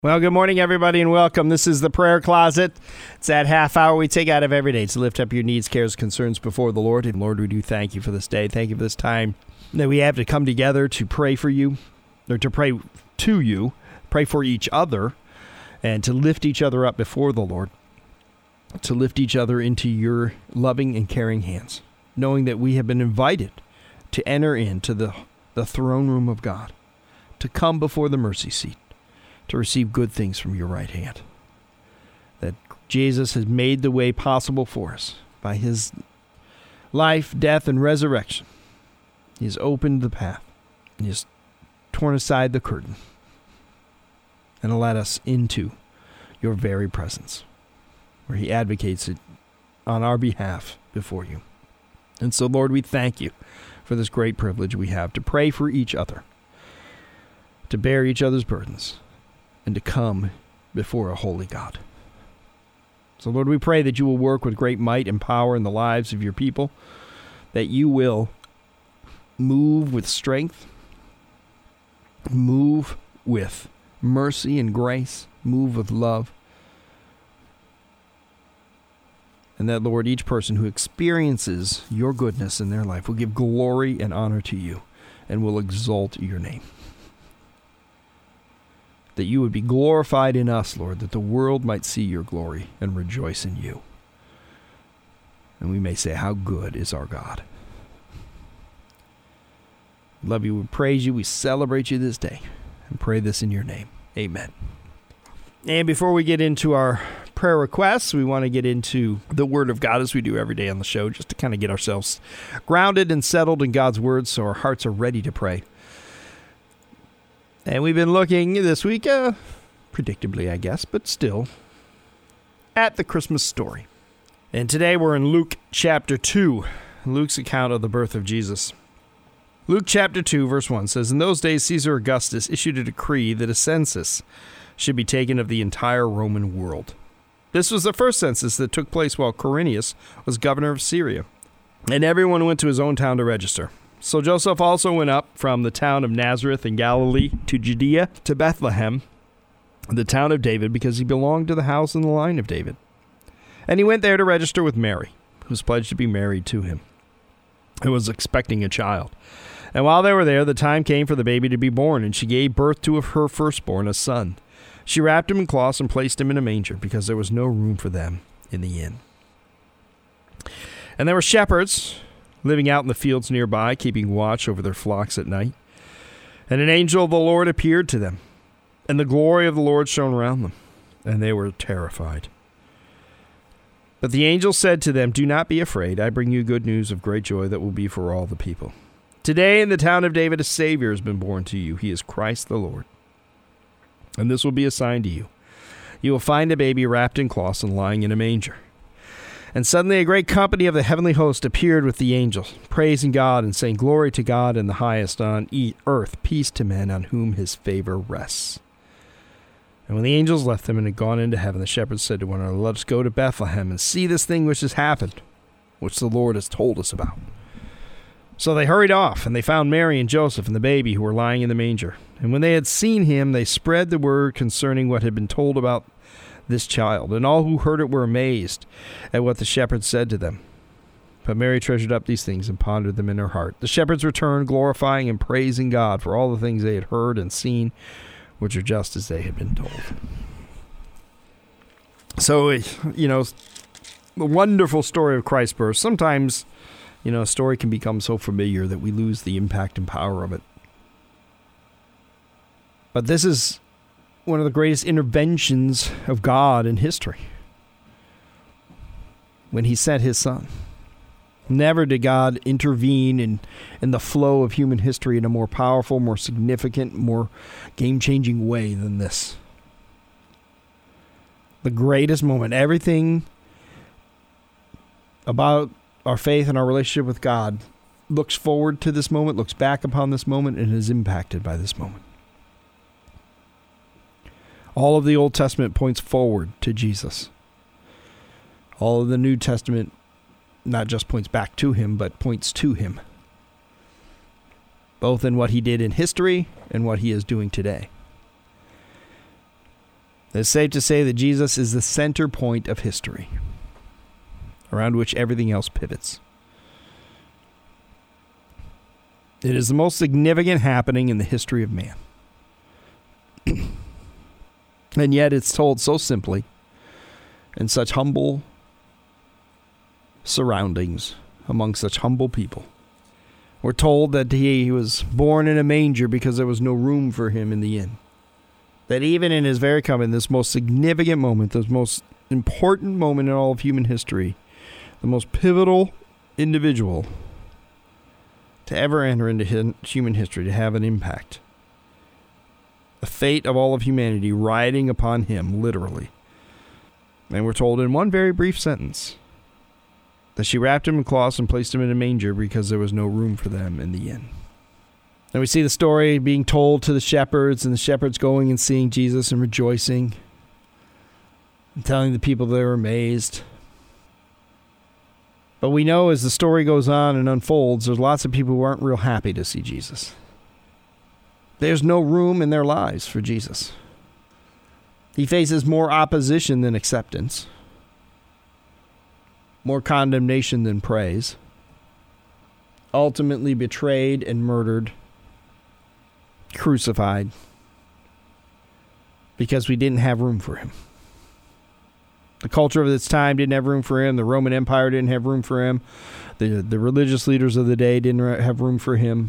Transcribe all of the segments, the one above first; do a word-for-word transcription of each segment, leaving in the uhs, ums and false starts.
Well, good morning, everybody, and welcome. This is the Prayer Closet. It's that half hour we take out of every day to lift up your needs, cares, concerns before the Lord. And Lord, we do thank you for this day. Thank you for this time that we have to come together to pray for you, or to pray to you, pray for each other, and to lift each other up before the Lord, to lift each other into your loving and caring hands, knowing that we have been invited to enter into the, the throne room of God, to come before the mercy seat, to receive good things from your right hand. That Jesus has made the way possible for us by his life, death, and resurrection. He has opened the path. He has torn aside the curtain and let us into your very presence, where he advocates it on our behalf before you. And so, Lord, we thank you for this great privilege we have to pray for each other, to bear each other's burdens, and to come before a holy God. So, Lord, we pray that you will work with great might and power in the lives of your people, that you will move with strength, move with mercy and grace, move with love, and that, Lord, each person who experiences your goodness in their life will give glory and honor to you and will exalt your name. That you would be glorified in us, Lord, that the world might see your glory and rejoice in you. And we may say, how good is our God. We love you, we praise you, we celebrate you this day, and pray this in your name. Amen. And before we get into our prayer requests, we want to get into the Word of God as we do every day on the show, just to kind of get ourselves grounded and settled in God's Word so our hearts are ready to pray. And we've been looking this week, uh, predictably, I guess, but still, at the Christmas story. And today we're in Luke chapter two, Luke's account of the birth of Jesus. Luke chapter two, verse one says, "In those days Caesar Augustus issued a decree that a census should be taken of the entire Roman world. This was the first census that took place while Quirinius was governor of Syria, and everyone went to his own town to register. So Joseph also went up from the town of Nazareth in Galilee to Judea to Bethlehem, the town of David, because he belonged to the house and the line of David. And he went there to register with Mary, who was pledged to be married to him, who was expecting a child. And while they were there, the time came for the baby to be born, and she gave birth to her firstborn, a son. She wrapped him in cloths and placed him in a manger, because there was no room for them in the inn. And there were shepherds living out in the fields nearby, keeping watch over their flocks at night. And an angel of the Lord appeared to them, and the glory of the Lord shone around them, and they were terrified. But the angel said to them, 'Do not be afraid. I bring you good news of great joy that will be for all the people. Today in the town of David a Savior has been born to you. He is Christ the Lord. And this will be a sign to you. You will find a baby wrapped in cloths and lying in a manger.' And suddenly a great company of the heavenly host appeared with the angel, praising God and saying, 'Glory to God in the highest, on earth peace to men on whom his favor rests.' And when the angels left them and had gone into heaven, the shepherds said to one another, 'Let us go to Bethlehem and see this thing which has happened, which the Lord has told us about.' So they hurried off, and they found Mary and Joseph and the baby who were lying in the manger. And when they had seen him, they spread the word concerning what had been told about this child, and all who heard it were amazed at what the shepherds said to them. But Mary treasured up these things and pondered them in her heart. The shepherds returned, glorifying and praising God for all the things they had heard and seen, which are just as they had been told." So, you know, the wonderful story of Christ's birth. Sometimes, you know, a story can become so familiar that we lose the impact and power of it. But this is one of the greatest interventions of God in history, when he sent his son. Never did God intervene in, in the flow of human history in a more powerful, more significant, more game-changing way than this. The greatest moment. Everything about our faith and our relationship with God looks forward to this moment, looks back upon this moment, and is impacted by this moment. All of the Old Testament points forward to Jesus. All of the New Testament not just points back to him, but points to him, both in what he did in history and what he is doing today. It's safe to say that Jesus is the center point of history, around which everything else pivots. It is the most significant happening in the history of man. And yet it's told so simply, in such humble surroundings, among such humble people. We're told that he was born in a manger because there was no room for him in the inn. That even in his very coming, this most significant moment, this most important moment in all of human history, the most pivotal individual to ever enter into human history, to have an impact. The fate of all of humanity riding upon him, literally. And we're told in one very brief sentence that she wrapped him in cloths and placed him in a manger because there was no room for them in the inn. And we see the story being told to the shepherds, and the shepherds going and seeing Jesus and rejoicing and telling the people they were amazed. But we know as the story goes on and unfolds, there's lots of people who aren't real happy to see Jesus. There's no room in their lives for Jesus. He faces more opposition than acceptance, more condemnation than praise, ultimately betrayed and murdered, crucified, because we didn't have room for him. The culture of its time didn't have room for him. The Roman Empire didn't have room for him. The, the religious leaders of the day didn't have room for him.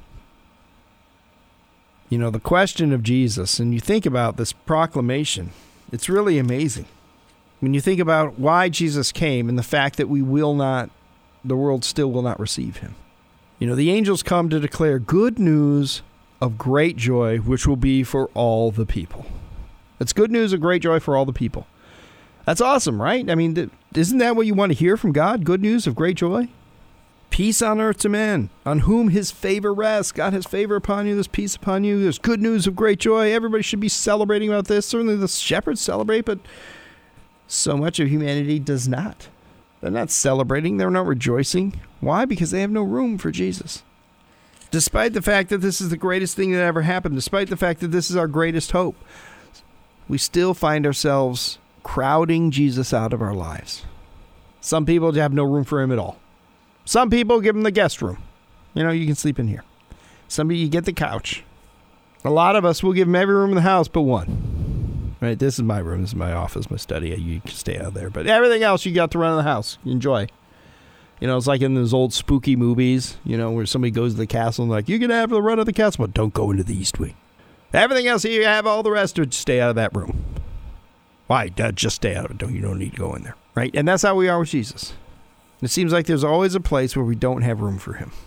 You know, the question of Jesus, and you think about this proclamation, it's really amazing. When you think about why Jesus came and the fact that we will not, the world still will not receive him. You know, the angels come to declare good news of great joy, which will be for all the people. It's good news of great joy for all the people. That's awesome, right? I mean, th- isn't that what you want to hear from God? Good news of great joy? Peace on earth to men, on whom his favor rests. God has favor upon you. There's peace upon you. There's good news of great joy. Everybody should be celebrating about this. Certainly the shepherds celebrate, but so much of humanity does not. They're not celebrating. They're not rejoicing. Why? Because they have no room for Jesus. Despite the fact that this is the greatest thing that ever happened, despite the fact that this is our greatest hope, we still find ourselves crowding Jesus out of our lives. Some people have no room for him at all. Some people give him the guest room. You know, you can sleep in here. Some of you get the couch. A lot of us will give him every room in the house but one. Right? This is my room. This is my office, my study. You can stay out there. But everything else you got to run in the house. Enjoy. You know, it's like in those old spooky movies, you know, where somebody goes to the castle and like, you can have the run of the castle, but don't go into the east wing. Everything else you have, all the rest, of stay out of that room. Why? Just stay out of it. Don't, you don't need to go in there. Right? And that's how we are with Jesus. It seems like there's always a place where we don't have room for him.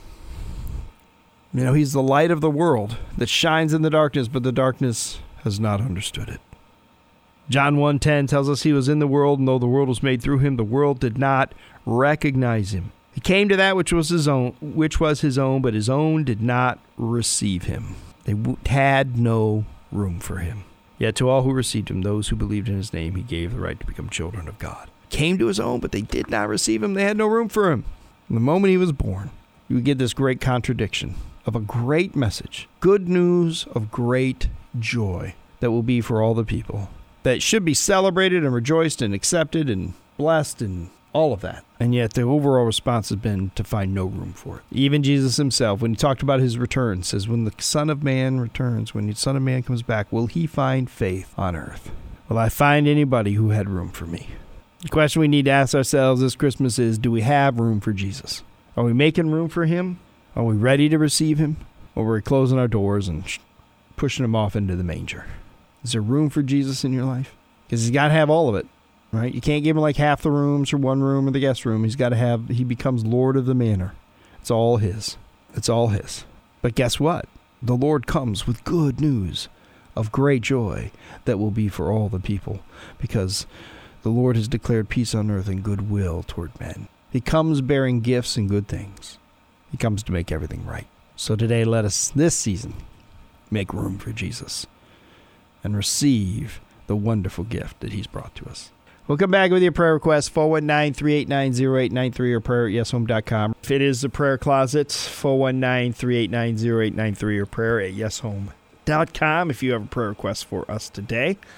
You know, he's the light of the world that shines in the darkness, but the darkness has not understood it. John one ten tells us he was in the world, and though the world was made through him, the world did not recognize him. He came to that which was his own, which was his own, but his own did not receive him. They had no room for him. Yet to all who received him, those who believed in his name, he gave the right to become children of God. Came to his own, but they did not receive him. They had no room for him. From the moment he was born, you get this great contradiction of a great message. Good news of great joy that will be for all the people. That should be celebrated and rejoiced and accepted and blessed and all of that. And yet the overall response has been to find no room for it. Even Jesus himself, when he talked about his return, says, when the Son of Man returns, when the Son of Man comes back, will he find faith on earth? Will I find anybody who had room for me? The question we need to ask ourselves this Christmas is, do we have room for Jesus? Are we making room for him? Are we ready to receive him? Or are we closing our doors and pushing him off into the manger? Is there room for Jesus in your life? Because he's got to have all of it, right? You can't give him like half the rooms or one room or the guest room. He's got to have, he becomes Lord of the manor. It's all his. It's all his. But guess what? The Lord comes with good news of great joy that will be for all the people, because the Lord has declared peace on earth and goodwill toward men. He comes bearing gifts and good things. He comes to make everything right. So today, let us, this season, make room for Jesus and receive the wonderful gift that he's brought to us. We'll come back with your prayer request, four one nine, three eight nine, zero eight nine three or prayer at yes home dot com. If it is the prayer closet, four one nine, three eight nine, zero eight nine three or prayer at yes home dot com if you have a prayer request for us today.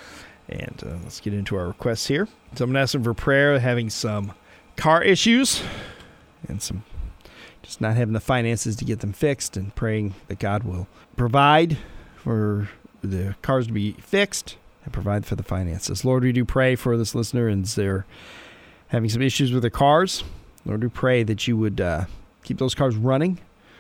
And uh, let's get into our requests here. Someone asking for prayer, having some car issues and some just not having the finances to get them fixed, and praying that God will provide for the cars to be fixed and provide for the finances. Lord, we do pray for this listener, and they're having some issues with their cars. Lord, we pray that you would uh, keep those cars running,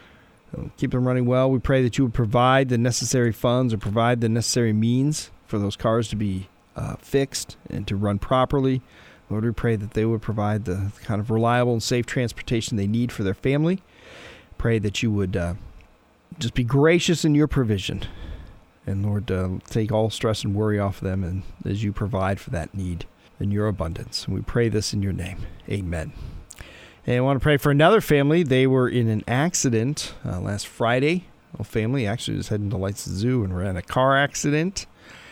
keep them running well. We pray that you would provide the necessary funds or provide the necessary means for those cars to be uh, fixed and to run properly. Lord, we pray that they would provide the kind of reliable and safe transportation they need for their family. Pray that you would uh, just be gracious in your provision. And Lord, uh, take all stress and worry off them, and as you provide for that need in your abundance. And we pray this in your name. Amen. And I want to pray for another family. They were in an accident uh, last Friday. A family actually was heading to Lights Zoo and were in a car accident.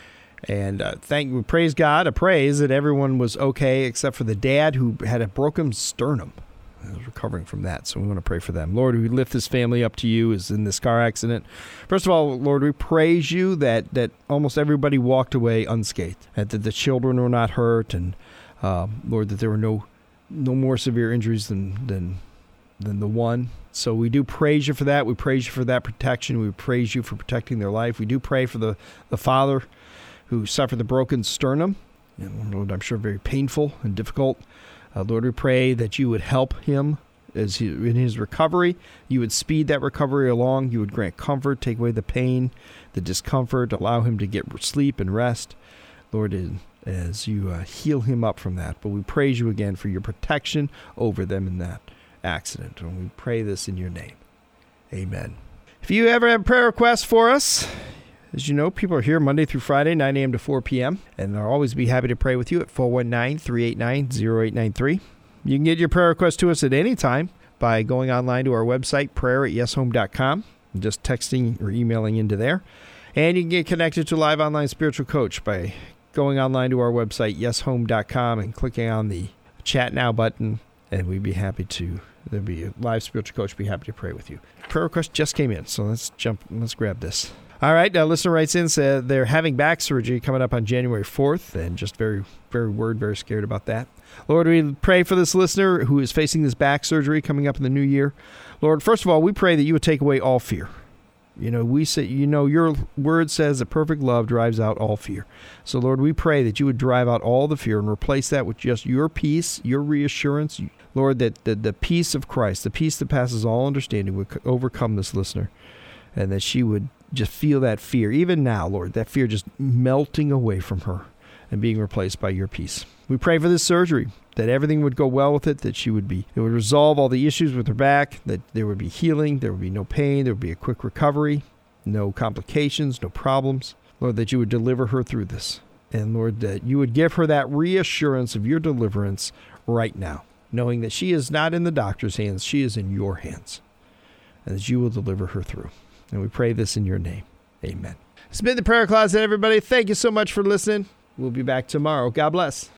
And uh, thank we praise God, I praise that everyone was okay except for the dad, who had a broken sternum. I was recovering from that, so we want to pray for them. Lord, we lift this family up to you as in this car accident. First of all, Lord, we praise you that, that almost everybody walked away unscathed, that the children were not hurt, and uh, Lord, that there were no no more severe injuries than than than the one. So we do praise you for that. We praise you for that protection. We praise you for protecting their life. We do pray for the, the father who suffered the broken sternum. And Lord, I'm sure very painful and difficult. Uh, Lord, we pray that you would help him as he, in his recovery. You would speed that recovery along. You would grant comfort, take away the pain, the discomfort, allow him to get sleep and rest. Lord, as you uh, heal him up from that. But we praise you again for your protection over them in that accident. And we pray this in your name. Amen. If you ever have prayer requests for us, as you know, people are here Monday through Friday, nine a.m. to four p.m., and they'll always be happy to pray with you at four one nine, three eight nine, zero eight nine three. You can get your prayer request to us at any time by going online to our website, prayer at yes home dot com, and just texting or emailing into there. And you can get connected to Live Online Spiritual Coach by going online to our website, yes home dot com, and clicking on the Chat Now button, and we'd be happy to, there'll be a live spiritual coach be happy to pray with you. Prayer request just came in, so let's jump, let's grab this. All right, a listener writes in, said they're having back surgery coming up on January fourth, and just very, very worried, very scared about that. Lord, we pray for this listener who is facing this back surgery coming up in the new year. Lord, first of all, we pray that you would take away all fear. You know, we say, you know, your word says that perfect love drives out all fear. So, Lord, we pray that you would drive out all the fear and replace that with just your peace, your reassurance. Lord, that the, the peace of Christ, the peace that passes all understanding, would overcome this listener, and that she would just feel that fear, even now, Lord, that fear just melting away from her and being replaced by your peace. We pray for this surgery, that everything would go well with it, that she would be, it would resolve all the issues with her back, that there would be healing, there would be no pain, there would be a quick recovery, no complications, no problems. Lord, that you would deliver her through this. And Lord, that you would give her that reassurance of your deliverance right now, knowing that she is not in the doctor's hands, she is in your hands, and that you will deliver her through. And we pray this in your name. Amen. It's been the Prayer Closet, everybody. Thank you so much for listening. We'll be back tomorrow. God bless.